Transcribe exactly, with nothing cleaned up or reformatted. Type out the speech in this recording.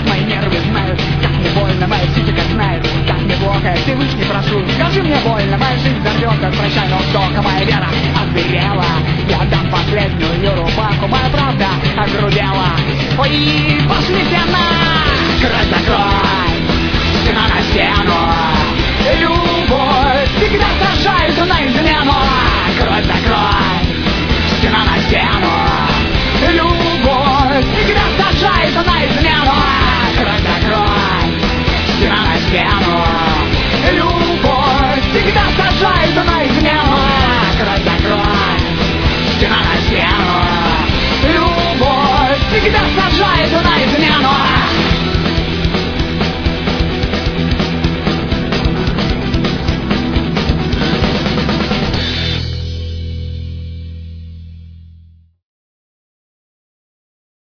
Мои нервы знают, как мне больно, мои психика знает, как мне плохо. Всевышний прошу, скажи мне больно, моя жизнь взорвется, прощай, но только моя вера озверела. Я дам последнюю рубаху, моя правда огрубела. Ой, пошли все на